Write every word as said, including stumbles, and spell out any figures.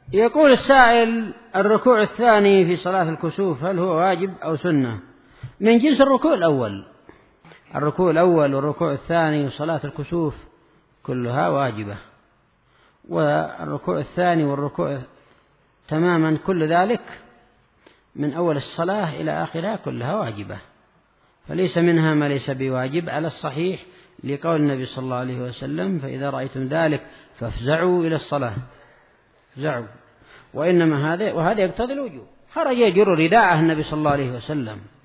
يقول السائل: الركوع الثاني في صلاة الكسوف هل هو واجب أو سنة؟ من جنس الركوع الأول. الركوع الأول والركوع الثاني وصلاة الكسوف كلها واجبة، والركوع الثاني والركوع تماما كل ذلك من أول الصلاة إلى آخرها كلها واجبة، فليس منها ما ليس بواجب على الصحيح، لقول النبي صلى الله عليه وسلم: فإذا رأيتم ذلك فافزعوا إلى الصلاة. فافزعوا. وإنما هذا وهذا يقتضي الوجوب. خرج يجر رداءه النبي صلى الله عليه وسلم